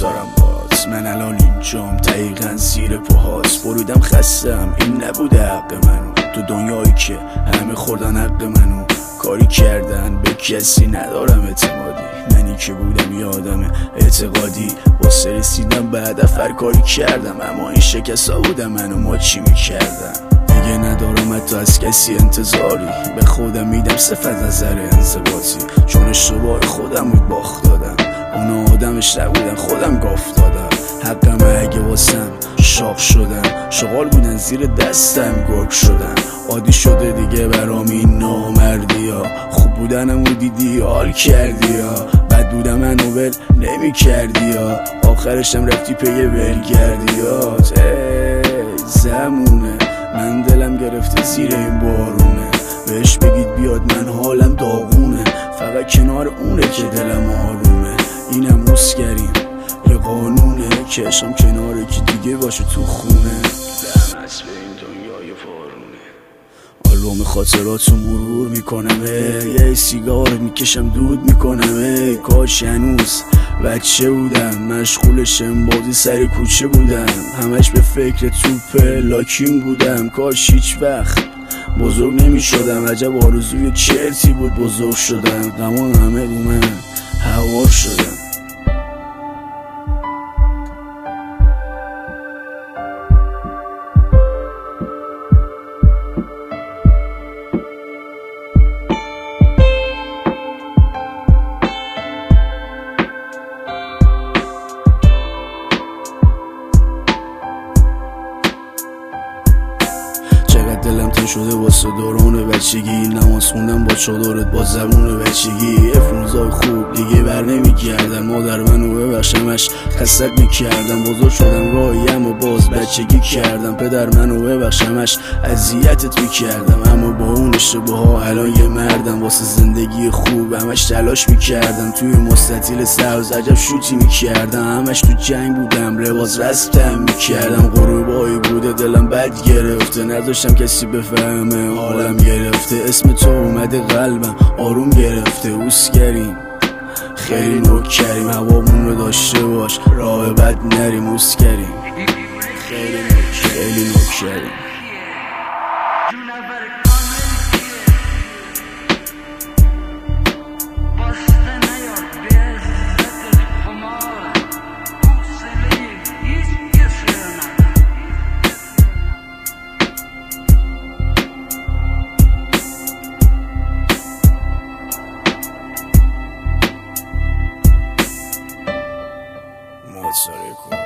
رفتارم باز. من الان اینجام دقیقا زیر پاهاست. بریدم خستم، این نبوده حق منو. تو دنیایی که همه خوردن حق منو. کاری کردن به کسی ندارم اعتمادی. منی که بودم یادم اعتقادی. واسه رسیدم به هدف هر کاری کردم، اما این شکستا بودم منو ما چی میکردم. دیگه ندارم حتی از کسی انتظاری. به خودم میدم صفت نظر انضباطی، چون اشتباه خودم بود باخت دادم. اونا آدمش نبودن خودم گفت دادم. حقم اگه واسم شاق شدن، شغال بودن زیر دستم گرگ شدن. عادی شده دیگه برام این نامردی ها. خوب بودنمو دیدی حال کردی ها، بد بودم منو ول نمی کردی ها. آخرشم رفتی پی ولگردیات. زمونه من دلم گرفته زیر این بارونه. بهش بگید بیاد من حالم داغونه. فقط کنار اونه که دلم آرومه. اینم مسکریم یه قانونه که عشقم کناره که دیگه باشه تو خونه. دم از به این دنیای پارونه. آلبوم خاطراتو مرور میکنم، یه سیگار میکشم دود میکنم. کاش هنوز بچه بودم، مشغول شنبازی سر کوچه بودم. همش به فکر توپ لاکین بودم. کاش هیچ وقت بزرگ نمی شدم. عجب آرزوی چرتی بود بزرگ شدم. غمان همه رو من هوار شدم. دلم تن شده واسه دوران بچگی. نماز خوندم با چادرت با زبون بچگی. افروزای خوب دیگه بر نمیگردن. مادر منو ببخشمش خستت میکردم. بزرگ شدم راهیم و باز بچگی کردم. پدر منو ببخشمش اذیتت میکردم. اما با اون اشتباه ها الان یه مردم. واسه زندگی خوب همش تلاش میکردم. توی مستطیل سبز عجب شوتی میکردم. همش تو جنگ بودم، لباس رسم میکردم. غروبایی بوده دلم بد گرفته، نذاشتم کسی بفهمه حالم گرفته. اسم تو اومده قلبم آروم گرفته. اوسگریم خیلی نوکریم، هوامون رو داشته باش راه بد نریم. اوسگریم خیلی نوکریم. Sorry.